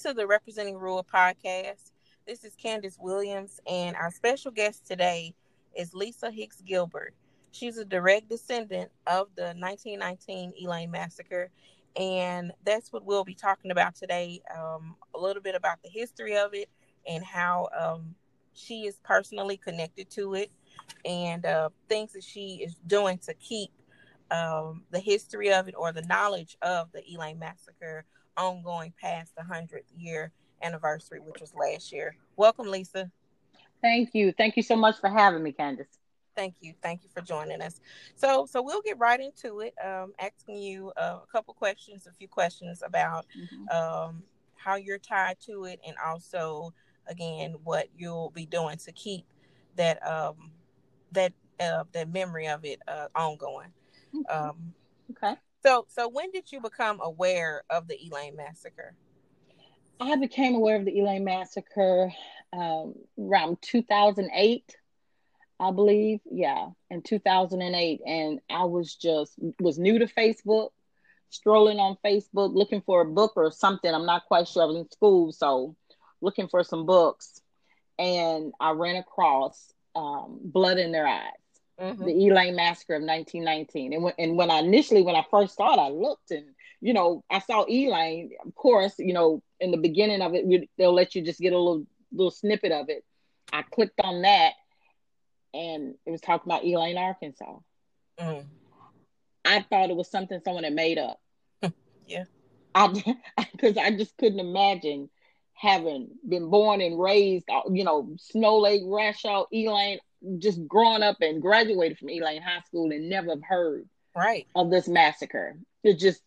to the Representing Rural podcast. This is Candace Williams, and our special guest today is Lisa Hicks Gilbert. She's a direct descendant of the 1919 Elaine Massacre, and that's what we'll be talking about today. A little bit about the history of it and how she is personally connected to it, and things that she is doing to keep the history of it or the knowledge of the Elaine Massacre ongoing past the 100th year anniversary, which was last year. Welcome, Lisa. Thank you. Thank you so much for having me, Candace. Thank you. Thank you for joining us. So we'll get right into it, asking you a couple questions, a few questions about how you're tied to it, and also, again, what you'll be doing to keep that that memory of it ongoing. Okay. So when did you become aware of the Elaine Massacre? I became aware of the Elaine Massacre around 2008, I believe. Yeah, in 2008. And I was new to Facebook, strolling on Facebook, looking for a book or something. I'm not quite sure. I was in school, so looking for some books. And I ran across Blood in Their Eyes. The Elaine Massacre of 1919. And when I first saw it, I looked and, I saw Elaine, of course, in the beginning of it, they'll let you just get a little snippet of it. I clicked on that and it was talking about Elaine, Arkansas. Mm. I thought it was something someone had made up. Yeah. Because I just couldn't imagine having been born and raised, Snow Lake, Rashaw, Elaine, just growing up and graduated from Elaine High School and never have heard of this massacre. It just,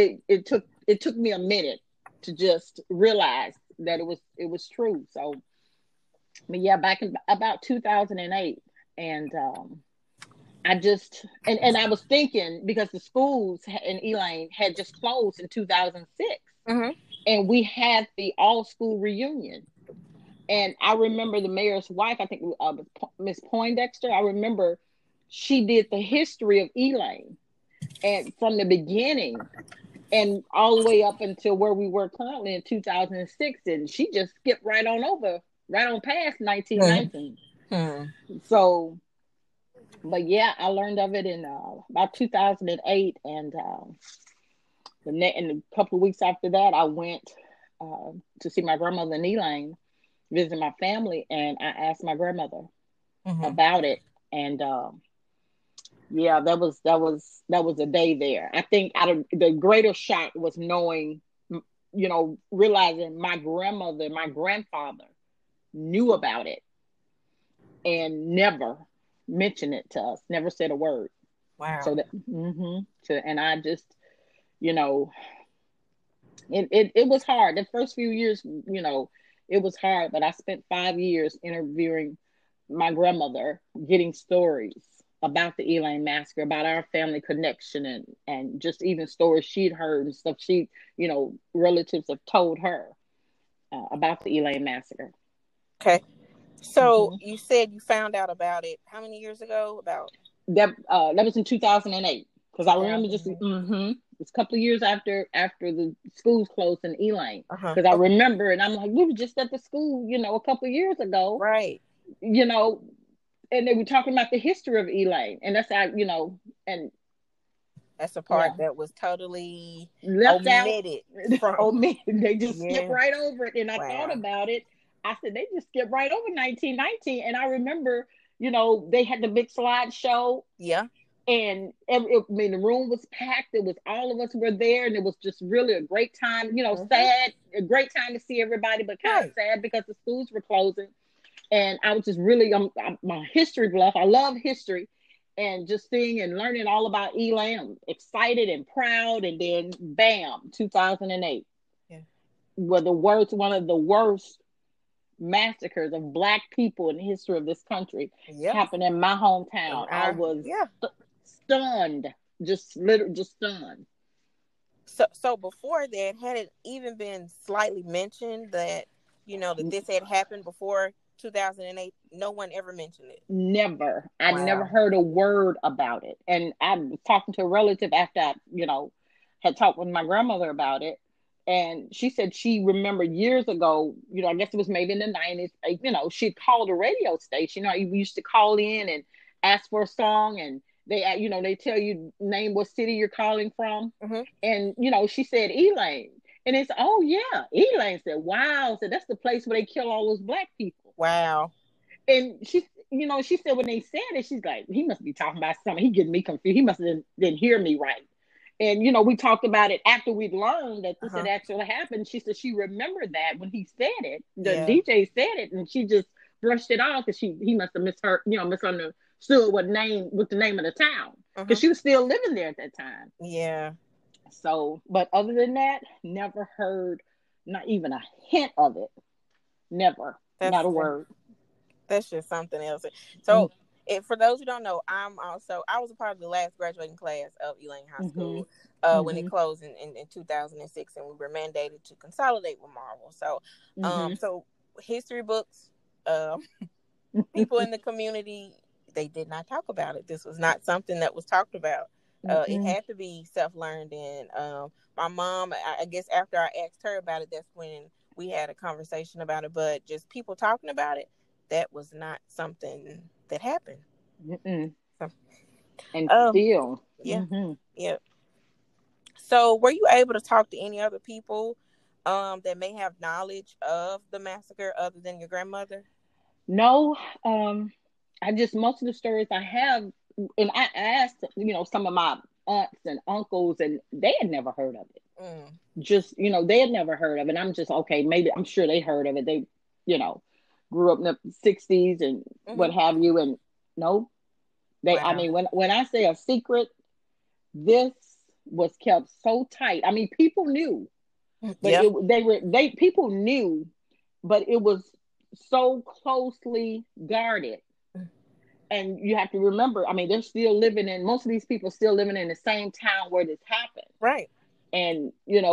it took me a minute to just realize that it was true. So, but yeah, back in about 2008, and I was thinking, because the schools in Elaine had just closed in 2006, and we had the all school reunion. And I remember the mayor's wife, I think Miss Poindexter, I remember she did the history of Elaine, and from the beginning and all the way up until where we were currently in 2006. And she just skipped right on past 1919. So, but yeah, I learned of it in about 2008. And and a couple of weeks after that, I went to see my grandmother in Elaine, visit my family, and I asked my grandmother about it. And yeah, that was a day there. I think the greater shock was knowing, realizing my grandmother and my grandfather knew about it and never mentioned it to us, never said a word. Wow. So that, and I just, it was hard. The first few years, it was hard, but I spent 5 years interviewing my grandmother, getting stories about the Elaine Massacre, about our family connection, and just even stories she'd heard and stuff relatives have told her about the Elaine Massacre. Okay. So you said you found out about it how many years ago? About that was in 2008, because I remember just it's a couple of years after the schools closed in Elaine, because I remember, and I'm like, we were just at the school, a couple of years ago, right? And they were talking about the history of Elaine, and that's how, and that's a part that was totally left omitted. They just skipped right over it. And I thought about it. I said, they just skipped right over 1919. And I remember, they had the big slideshow. Yeah. And the room was packed. It was all of us were there, and it was just really a great time. Sad, a great time to see everybody, but kind of sad because the schools were closing. And I was just really, I'm my history buff. I love history, and just seeing and learning all about Elaine. I'm excited and proud. And then, bam, 2008. Yeah. One of the worst massacres of Black people in the history of this country happened in my hometown. I was stunned, just stunned. So before that, had it even been slightly mentioned that, that this had happened before 2008? No one ever mentioned it. Never. I never heard a word about it. And I was talking to a relative after I, had talked with my grandmother about it. And she said she remembered years ago, I guess it was maybe in the 90s, she'd called a radio station. We used to call in and ask for a song, and they tell you name what city you're calling from. Mm-hmm. And, she said Elaine. And it's, oh, yeah. Elaine said, wow. So that's the place where they kill all those black people. Wow. And she said when they said it, she's like, he must be talking about something. He getting me confused. He must have didn't hear me right. And, we talked about it after we'd learned that this had actually happened. She said she remembered that when he said it, the DJ said it, and she just brushed it off because he must have misheard, misunderstood what the name of the town, because she was still living there at that time. Yeah. So, but other than that, never heard, not even a hint of it. Never. Not a word. That's just something else. So, for those who don't know, I was a part of the last graduating class of Elaine High School when it closed in 2006, and we were mandated to consolidate with Marvel. So, so history books, people in the community, they did not talk about it. This was not something that was talked about. It had to be self-learned. And my mom, I guess after I asked her about it, that's when we had a conversation about it. But just people talking about it, that was not something that happened. And still. Yeah. So were you able to talk to any other people that may have knowledge of the massacre other than your grandmother? No. Most of the stories I have, and I asked, some of my aunts and uncles, and they had never heard of it. Just, they had never heard of it. I'm just, okay, maybe, I'm sure they heard of it. They, grew up in the 60s and what have you. And no, I mean, when I say a secret, this was kept so tight. I mean, people knew, but people knew, but it was so closely guarded. And you have to remember, I mean, most of these people still living in the same town where this happened. Right. And,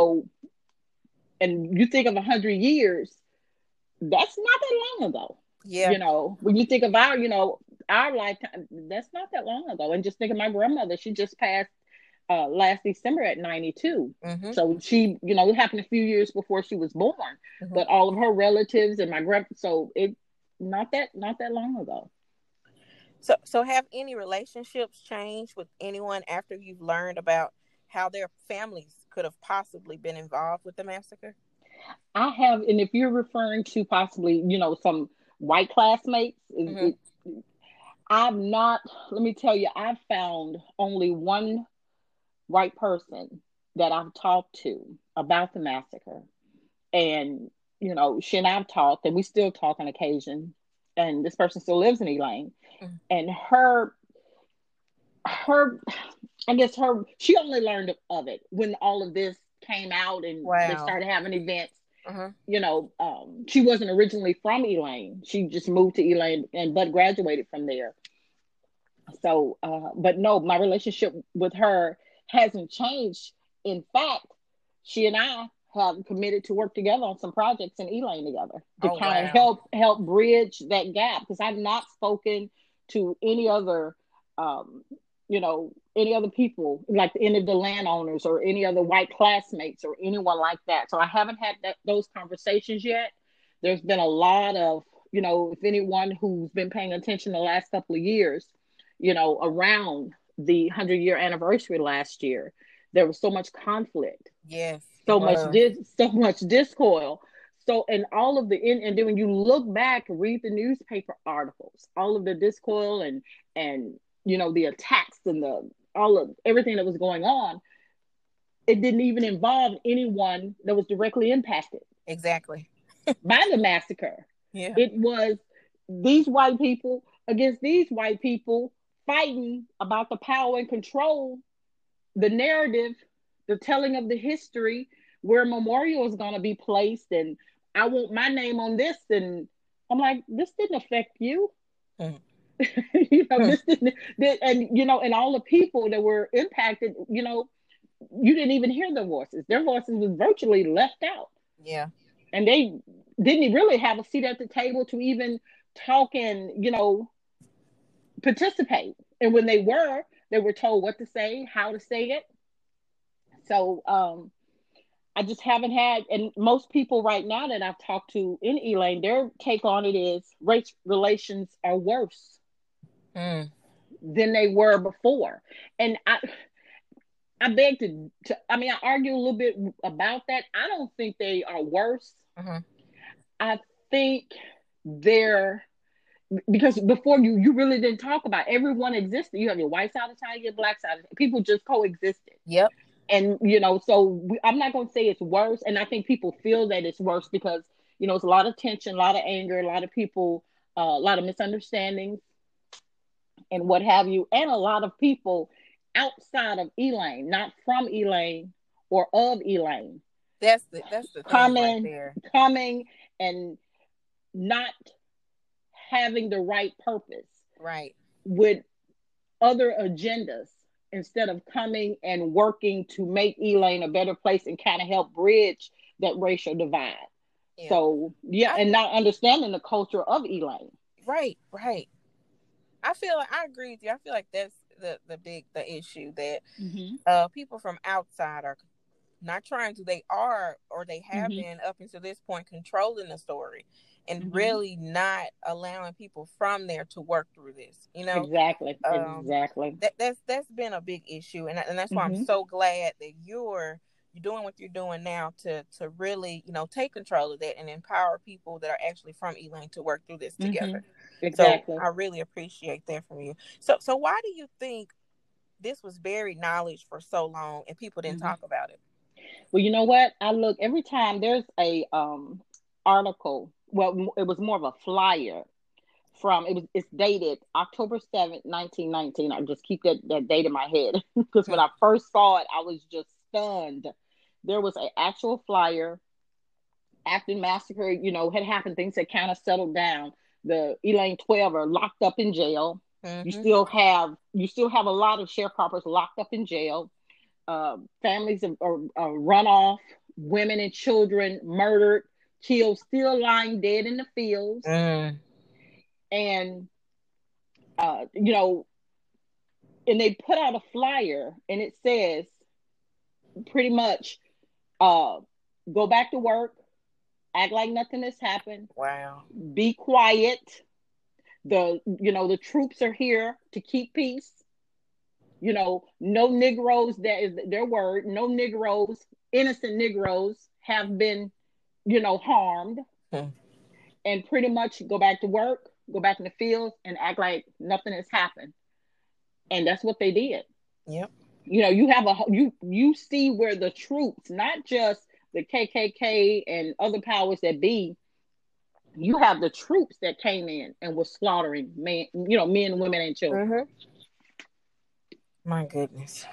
and you think of 100 years, that's not that long ago. Yeah. When you think of our lifetime, that's not that long ago. And just think of my grandmother. She just passed last December at 92. So she, it happened a few years before she was born. But all of her relatives and so it not that long ago. So have any relationships changed with anyone after you've learned about how their families could have possibly been involved with the massacre? I have, and if you're referring to possibly, some white classmates, I've not, let me tell you, I've found only one white person that I've talked to about the massacre. And, she and I've talked, and we still talk on occasion. And this person still lives in Elaine. And she only learned of it when all of this came out and they started having events. She wasn't originally from Elaine. She just moved to Elaine but graduated from there. So, but no, my relationship with her hasn't changed. In fact, she and I have committed to work together on some projects in Elaine together to kind of help bridge that gap, because I've not spoken to any other any other people, like any of the landowners or any other white classmates or anyone like that. So I haven't had those conversations yet. There's been a lot of, if anyone who's been paying attention the last couple of years, around the 100-year anniversary last year, there was so much conflict. Yes. So much discord. So, and all of and then when you look back, read the newspaper articles, all of the discord and the attacks and everything that was going on, it didn't even involve anyone that was directly impacted. Exactly. by the massacre. Yeah. It was these white people against these white people fighting about the power and control, the narrative, the telling of the history, where a memorial is going to be placed, and I want my name on this. And I'm like, this didn't affect you. This didn't, and all the people that were impacted, you didn't even hear their voices. Their voices was virtually left out. Yeah. And they didn't really have a seat at the table to even talk and, participate. And when they were told what to say, how to say it. So I just haven't had, and most people right now that I've talked to in Elaine, their take on it is race relations are worse Mm. than they were before. And I beg I mean, I argue a little bit about that. I don't think they are worse. Mm-hmm. I think they're, because before you really didn't talk about it. Everyone existed. You have your white side of town, your black side of town. People just coexisted. Yep. And so I'm not going to say it's worse, and I think people feel that it's worse because it's a lot of tension, a lot of anger, a lot of people, a lot of misunderstandings and what have you, and a lot of people outside of Elaine, not from Elaine or of Elaine, That's the thing right there. coming and not having the right purpose Right. with other agendas instead of coming and working to make Elaine a better place and kind of help bridge that racial divide. Yeah. So yeah, I, and not understanding the culture of Elaine. right. Right. I feel like I agree with you. I feel like that's the issue that Mm-hmm. people from outside are not trying to. They are, or they have Mm-hmm. been up until this point, controlling the story and Mm-hmm. really not allowing people from there to work through this. Exactly. Um, Exactly. that's been a big issue, and that's why I'm Mm-hmm. so glad that you're doing what you're doing now to really take control of that and empower people that are actually from Elaine to work through this Mm-hmm. together. So Exactly. I really appreciate that from you. So why do you think this was buried knowledge for so long and people didn't Mm-hmm. talk about it? Well, you know what? I look every time there's a article. Well, it was more of a flyer from it's dated October 7th, 1919. I just keep that date in my head because when Hmm. I first saw it, I was just stunned. There was an actual flyer after the massacre, had happened. Things had kind of settled down. The Elaine 12 are locked up in jail. You Hmm. still have a lot of sharecroppers locked up in jail. Families are run off, women and children murdered, killed, still lying dead in the fields. Mm. And, uh, you know, and they put out a flyer and it says pretty much, uh, go back to work, act like nothing has happened, Wow. be quiet. The troops are here to keep peace. No Negroes, that is their word, no Negroes, innocent Negroes have been, harmed, Hmm. and pretty much go back to work, go back in the fields and act like nothing has happened. And that's what they did. Yep. You have you see where the troops, not just the KKK and other powers that be, you have the troops that came in and were slaughtering men, women, and children. Hmm. My goodness.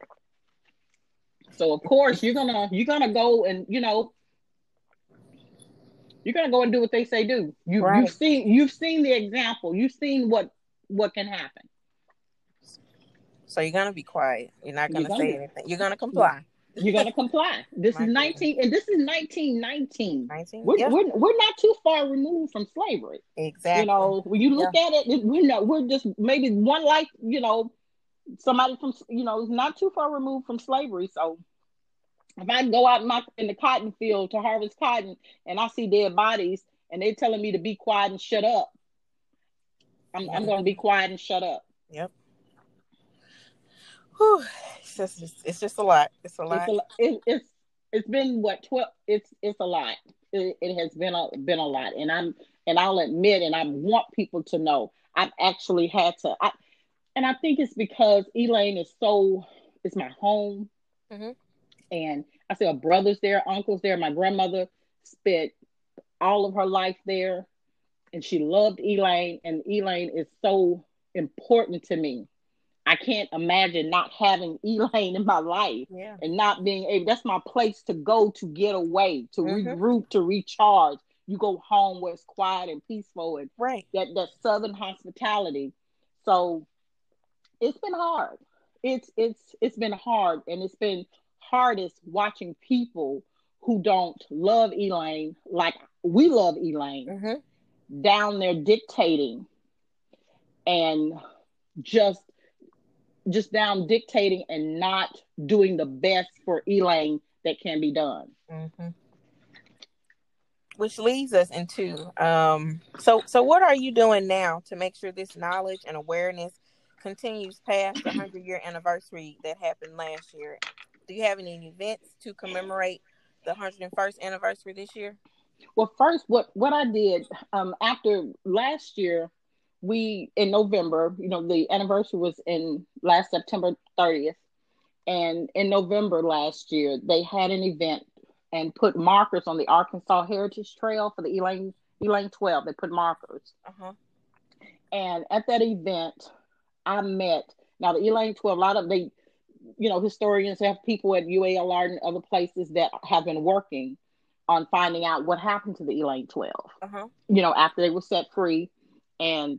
So of course you're gonna go and you're gonna go and do what they say do. You've Right. seen the example. You've seen what can happen. So you're gonna be quiet. You're not You're gonna gonna say be anything. You're gonna you- comply. you're gonna comply. This is My goodness. 19, and this is 1919. 19. We're Yep. we're not too far removed from slavery. Exactly. When you Yeah. look at it, we're just maybe one life. Somebody from is not too far removed from slavery. So if I go out in the cotton field to harvest cotton and I see dead bodies and they're telling me to be quiet and shut up, I'm going to be Mhm. quiet and shut up. Yep. Whew. It's just a lot. It's a It's lot. a it's been what 12. It's a lot. It has been a lot, and I'll admit, and I want people to know I've actually had to. And I think it's because Elaine it's my home, Hmm. and I still have brothers there, uncles there. My grandmother spent all of her life there, and she loved Elaine, and Elaine is so important to me. I can't imagine not having Elaine in my life Yeah. and not being able. That's my place to go to get away, to Hmm. regroup, to recharge. You go home where it's quiet and peaceful, and Right. that southern hospitality. So it's been hard. It's been hard, and it's been hardest watching people who don't love Elaine like we love Elaine Hmm. down there dictating and just down dictating and not doing the best for Elaine that can be done. Mm-hmm. Which leads us into so what are you doing now to make sure this knowledge and awareness continues past the 100-year anniversary that happened last year? Do you have any events to commemorate the 101st anniversary this year? Well, first, what I did after last year, we in November, the anniversary was in last September 30th, and in November last year, they had an event and put markers on the Arkansas Heritage Trail for the Elaine 12. They put markers. Uh-huh. And at that event, I met, now the Elaine 12, a lot of historians have people at UALR and other places that have been working on finding out what happened to the Elaine 12. Uh-huh. After they were set free, and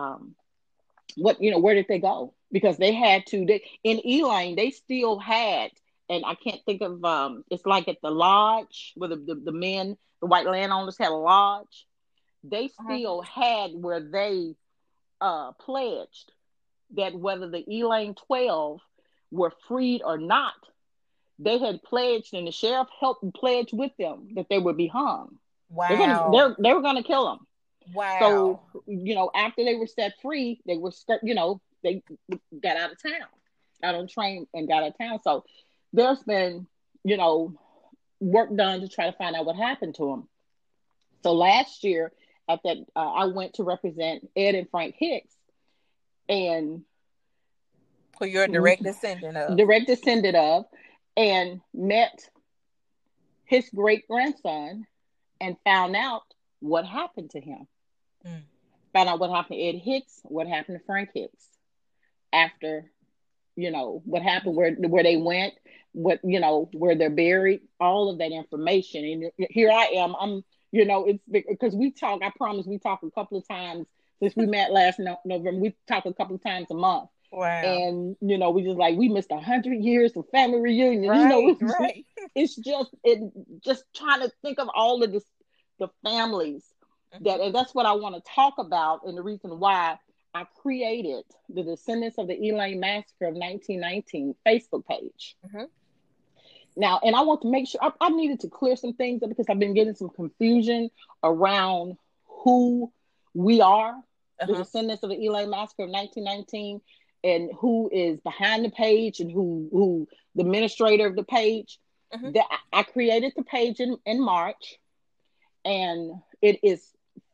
where did they go? Because they had to, in Elaine, they still had, and I can't think of, it's like at the lodge where the men, the white landowners had a lodge. They still had where they pledged that whether the Elaine 12 were freed or not, they had pledged, and the sheriff helped pledge with them that they would be hung. Wow. They were going to kill them. Wow. So, after they were set free, they were, they got out of town, got on train and got out of town. So there's been, work done to try to find out what happened to them. So last year at that, I went to represent Ed and Frank Hicks, and who you're a direct descendant of, and met his great grandson and found out what happened to him. Found out what happened to Ed Hicks, what happened to Frank Hicks after, what happened, where they went, where they're buried, all of that information. And here I am. It's because I promise we talk a couple of times since we met last November. We talk a couple of times a month. Wow. And, we just we missed 100 years of family reunion. Right, right. It's just trying to think of all of the families and that's what I want to talk about. And the reason why I created the Descendants of the Elaine Massacre of 1919 Facebook page. Now, and I want to make sure I needed to clear some things up because I've been getting some confusion around who we are, the Descendants of the Elaine Massacre of 1919, and who is behind the page and who the administrator of the page. I created the page in March, and it is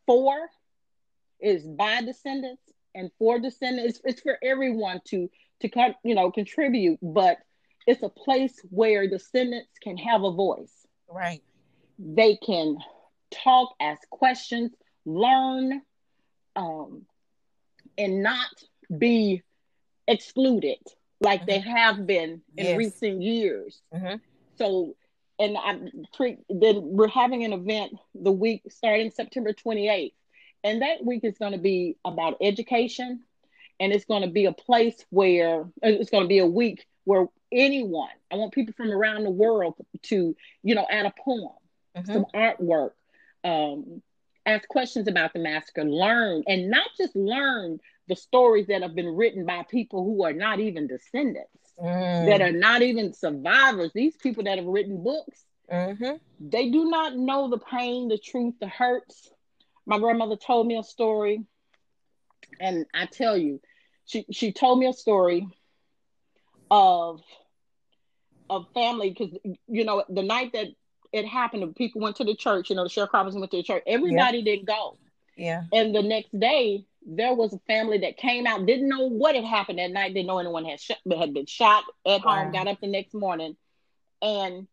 by descendants and for descendants. It's for everyone to contribute, but it's a place where descendants can have a voice. Right. They can talk, ask questions, learn, and not be excluded like they have been in recent years. So, and then we're having an event the week starting September 28th. And that week is going to be about education. And it's going to be a place where it's going to be a week where anyone, I want people from around the world to, add a poem, some artwork, ask questions about the massacre, learn, and not just learn the stories that have been written by people who are not even descendants, that are not even survivors. These people that have written books, they do not know the pain, the truth, the hurts. My grandmother told me a story, and I tell you, she told me a story of family, because the night that it happened, people went to the church. The sharecroppers went to the church. Everybody didn't go. Yeah. And the next day, there was a family that came out, didn't know what had happened that night, didn't know anyone had been shot at home, got up the next morning. And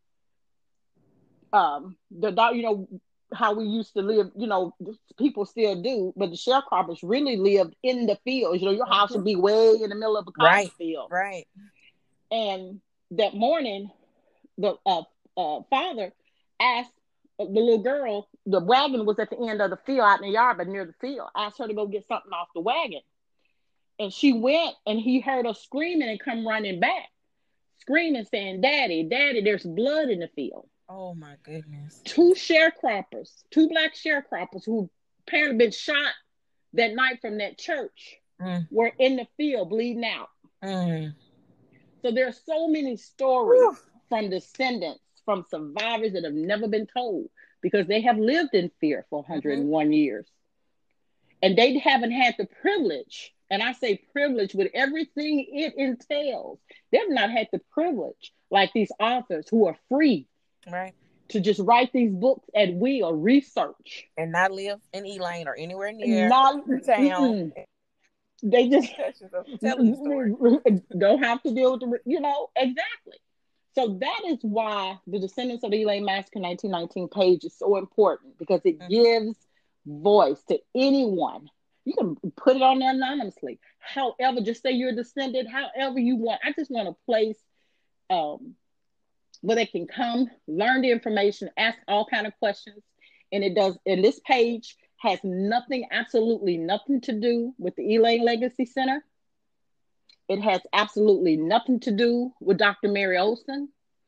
the dog, how we used to live, people still do, but the sharecroppers really lived in the fields. Your house would be way in the middle of a cotton field. Right. And that morning, the father asked the little girl, the wagon was at the end of the field out in the yard, but near the field, asked her to go get something off the wagon. And she went, and he heard her screaming and come running back, screaming, saying, Daddy, Daddy, there's blood in the field. Oh my goodness. Two black sharecroppers who apparently been shot that night from that church were in the field bleeding out. So there's so many stories from descendants from survivors that have never been told because they have lived in fear for Mm-hmm. 101 years. And they haven't had the privilege, and I say privilege with everything it entails. They've not had the privilege like these authors who are free Right. to just write these books at will, research, And not live in Elaine or anywhere near not the town. they just Repercussions of telling the story. don't have to deal with exactly. So that is why the Descendants of the Elaine Massacre 1919 page is so important because it Mm-hmm. gives voice to anyone. You can put it on there anonymously. However, just say you're a descendant, however you want. I just want a place um, where they can come, learn the information, ask all kind of questions. And it does, and this page has nothing, absolutely nothing to do with the Elaine Legacy Center. It has absolutely nothing to do with Dr. Mary Olson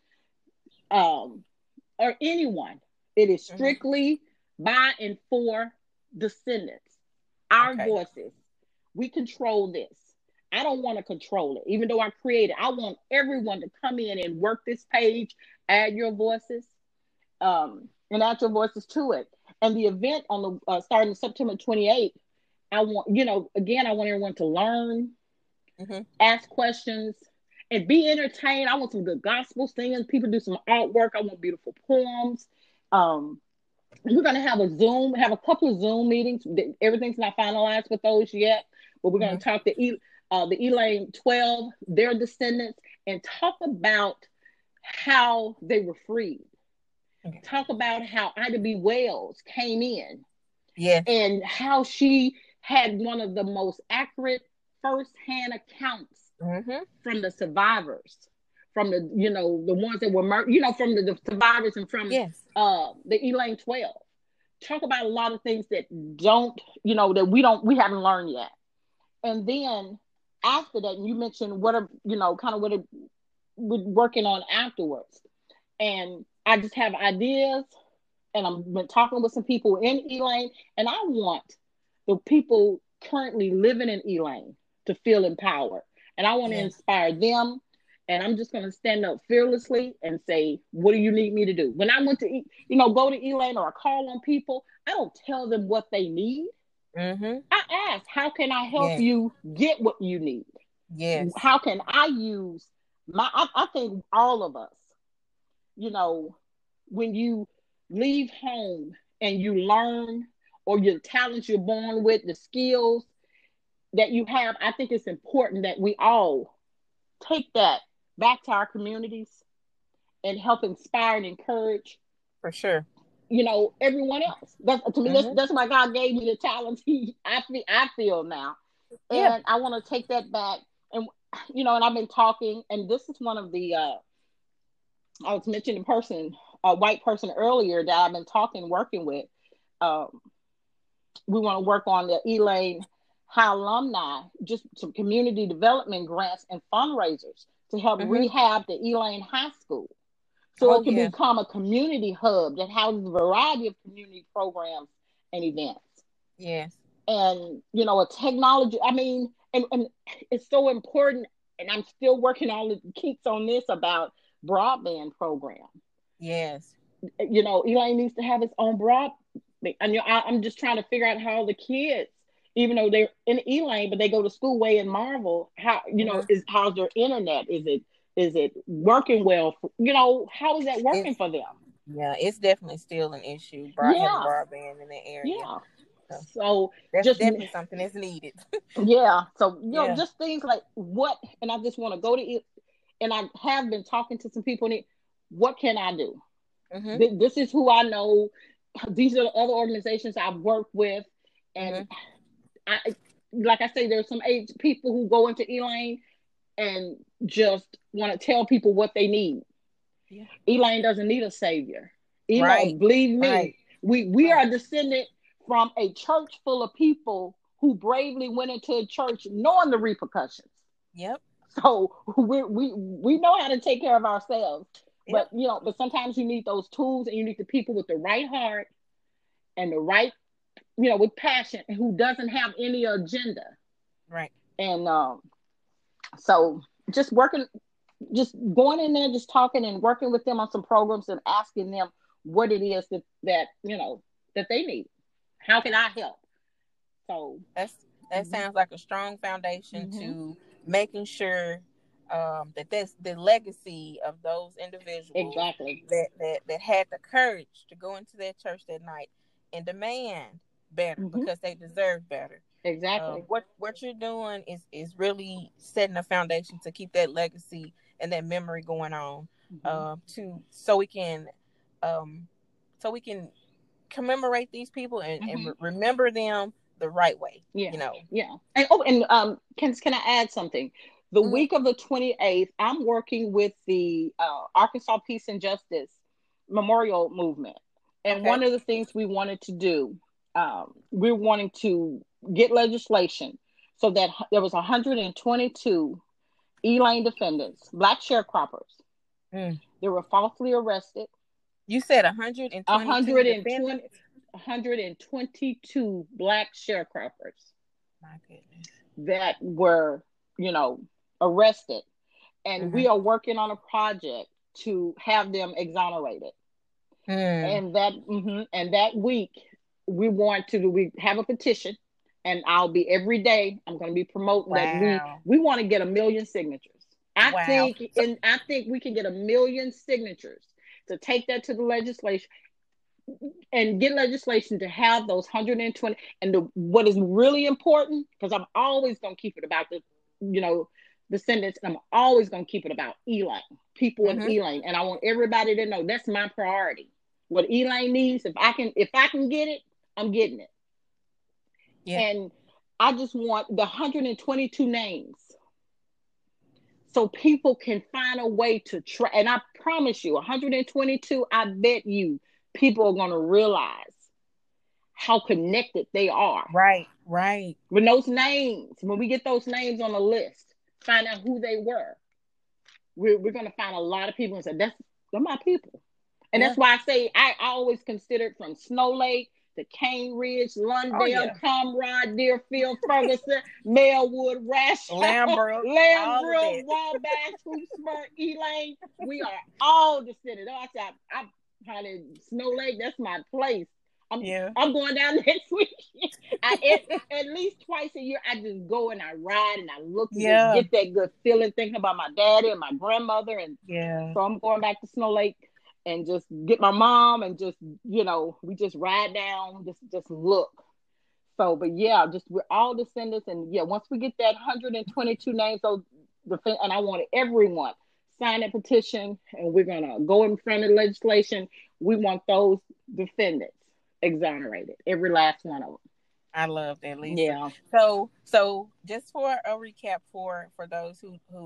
um, or anyone. It is Mm-hmm. strictly by and for descendants. Our Okay. voices. We control this. I don't want to control it. Even though I create it, I want everyone to come in and work this page, add your voices, and add your voices to it. And the event on the starting September 28th, I want, again, I want everyone to learn, Mm-hmm. ask questions, and be entertained. I want some good gospel singing. People do some artwork. I want beautiful poems. Um, we're going to have a couple of Zoom meetings. Everything's not finalized with those yet, but we're going Mm-hmm. to talk to the Elaine 12, their descendants, and talk about how they were freed. Okay. Talk about how Ida B. Wells came in Yes. and how she had one of the most accurate first-hand accounts Mm-hmm. from the survivors, from the ones that were murdered, from the survivors and from Yes. the Elaine 12. Talk about a lot of things that don't, that we haven't learned yet. And then after that, you mentioned what are, kind of what we're working on afterwards. And I just have ideas, and I've been talking with some people in Elaine, and I want the people currently living in Elaine to feel empowered. And I want to Yes. inspire them. And I'm just going to stand up fearlessly and say, what do you need me to do? When I went to, go to Elaine or I call on people, I don't tell them what they need. Mm-hmm. I ask, how can I help Yes. you get what you need? Yes. How can I use I think all of us, when you leave home and you learn or your talents you're born with, the skills that you have, I think it's important that we all take that back to our communities and help inspire and encourage, For sure. everyone else. To me, Mm-hmm. that's why God gave me the talents I feel now. Yeah. And I want to take that back. And, and I've been talking, and this is one of the, I was mentioning a white person earlier that I've been working with. Um, we want to work on the Elaine High alumni, just some community development grants and fundraisers to help Mm-hmm. rehab the Elaine High School. So Oh it can yeah. become a community hub that houses a variety of community programs and events. Yes. And, a technology, I mean, and it's so important. And I'm still working on the kinks on this about broadband program. Yes. Elaine needs to have its own broadband. And I'm just trying to figure out how the kids, even though they're in Elaine, but they go to school way in Marvel, how, Mm-hmm. how's their internet? Is it working well? How is that It's working for them? yeah. It's definitely still an issue. Having Yeah, broadband in that area. yeah. So So that's just definitely something that's needed. yeah. So Yeah. just things like what, and I just want to go to it, and I have been talking to some people. What can I do? Mm-hmm. This is who I know. These are the other organizations I've worked with, and Mm-hmm. I, like I say, there's some age people who go into Elaine and just want to tell people what they need. Yeah. Elaine doesn't need a savior. Right. Believe Right. me, we Right. are descended from a church full of people who bravely went into a church knowing the repercussions. Yep. So we know how to take care of ourselves. Yep. But sometimes you need those tools, and you need the people with the right heart and the right, with passion, who doesn't have any agenda. Right. And so just working. just going in there, just talking and working with them on some programs and asking them what it is that that they need. How can I help? So that mm-hmm. sounds like a strong foundation mm-hmm. to making sure that's the legacy of those individuals exactly that had the courage to go into that church that night and demand better mm-hmm. because they deserve better. Exactly. What you're doing is really setting a foundation to keep that legacy and that memory going on, mm-hmm. So we can commemorate these people mm-hmm. and remember them the right way. Yeah. You know. Yeah. And can I add something? The mm-hmm. week of the 28th, I'm working with the Arkansas Peace and Justice Memorial Movement, and one of the things we wanted to do, we're wanting to get legislation so that there was 122 Elaine defendants, Black sharecroppers. They were falsely arrested. You said 122 Black sharecroppers. My goodness. That were, arrested. And mm-hmm. we are working on a project to have them exonerated. And that week we have a petition, and I'll be every day. I'm going to be promoting that we want to get 1 million signatures. I think we can get 1 million signatures to take that to the legislation and get legislation to have those 120. And what is really important, because I'm always going to keep it about the descendants, and I'm always going to keep it about Elaine, people in Elaine, and I want everybody to know that's my priority. What Elaine needs, if I can get it, I'm getting it. Yeah. And I just want the 122 names so people can find a way to try. And I promise you, 122, I bet you people are going to realize how connected they are. Right. When those names, when we get those names on the list, find out who they were, we're going to find a lot of people and say, they're my people. And that's why I say I always considered from Snow Lake to Cane Ridge, Lundale, Comrade, Deerfield, Ferguson, Melwood, Rashford, Lambert, Wabash, Hoopsburg, Elaine. We are all descended. I said, I'm probably Snow Lake. That's my place. I'm going down next week. At least twice a year, I just go and I ride and I look and just get that good feeling, thinking about my daddy and my grandmother. And so I'm going back to Snow Lake and just get my mom and just, we just ride down, just look. So, but we're all descendants. And once we get that 122 names, and I wanted everyone sign a petition, and we're going to go in front of legislation. We want those defendants exonerated, every last one of them. I love that, Lisa. Yeah. So just for a recap for those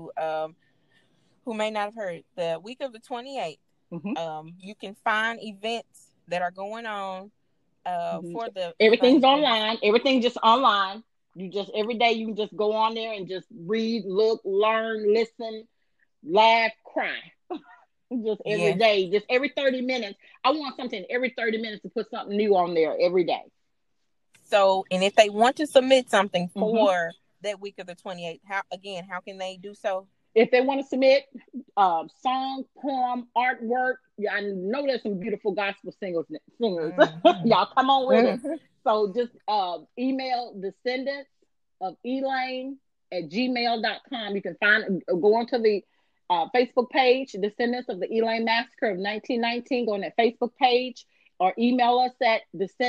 who may not have heard, the week of the 28th, you can find events that are going on for the everything's online. Everything's just online. Every day you can just go on there and just read, look, learn, listen, laugh, cry. Just every day, just every 30 minutes. I want something every 30 minutes to put something new on there every day. So, and if they want to submit something for that week of the 28th, how can they do so? If they want to submit song, poem, artwork, I know there's some beautiful gospel singers. Y'all come on with it. So just email descendants-of-Elaine@gmail.com. You can go onto the Facebook page, Descendants of the Elaine Massacre of 1919. Go on that Facebook page or email us at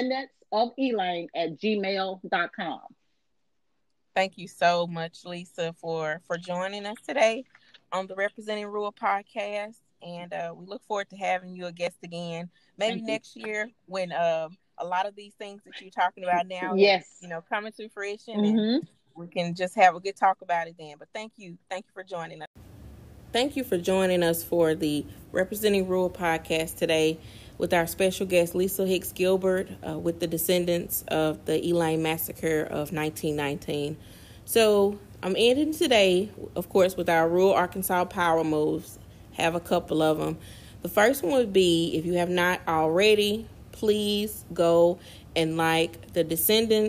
descendants-of-Elaine@gmail.com. Thank you so much, Lisa, for joining us today on the Representing Rural podcast. And we look forward to having you a guest again, maybe next year when a lot of these things that you're talking about now, coming to fruition, and we can just have a good talk about it then. But thank you for joining us. Thank you for joining us for the Representing Rural podcast today with our special guest, Lisa Hicks Gilbert, with the descendants of the Elaine Massacre of 1919. So I'm ending today, of course, with our Rural Arkansas Power Moves. Have a couple of them. The first one would be, if you have not already, please go and like the Descendants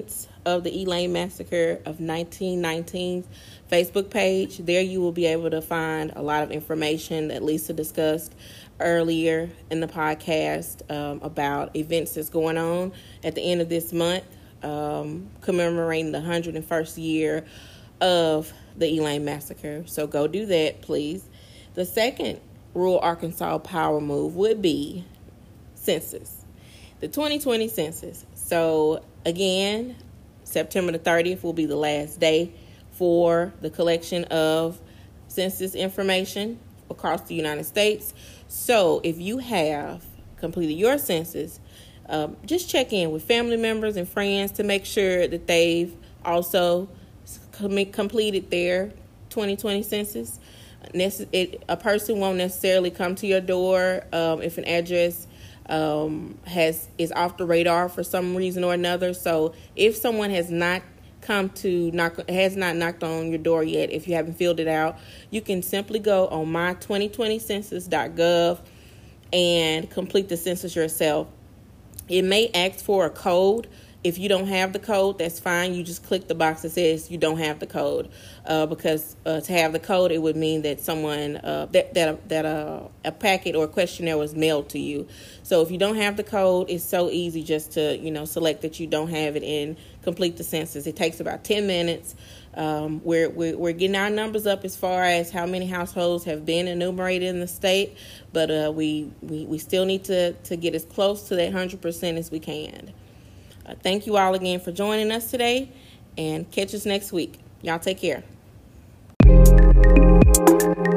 of the Elaine Massacre of 1919 Facebook page. There you will be able to find a lot of information that Lisa discussed earlier in the podcast about events that's going on at the end of this month, commemorating the 101st year of the Elaine Massacre. So go do that, please. The second rural Arkansas power move would be census, the 2020 census. So again, September the 30th will be the last day for the collection of census information across the United States. So if you have completed your census, just check in with family members and friends to make sure that they've also completed their 2020 census. A person won't necessarily come to your door if an address is off the radar for some reason or another. So if someone has not knocked on your door yet, if you haven't filled it out, you can simply go on my2020census.gov and complete the census yourself. It may ask for a code. If you don't have the code, that's fine. You just click the box that says you don't have the code, because to have the code, it would mean that someone a packet or a questionnaire was mailed to you. So if you don't have the code, it's so easy just to select that you don't have it and complete the census. It takes about 10 minutes. We're getting our numbers up as far as how many households have been enumerated in the state, but we still need to get as close to that 100% as we can. Thank you all again for joining us today, and catch us next week. Y'all take care.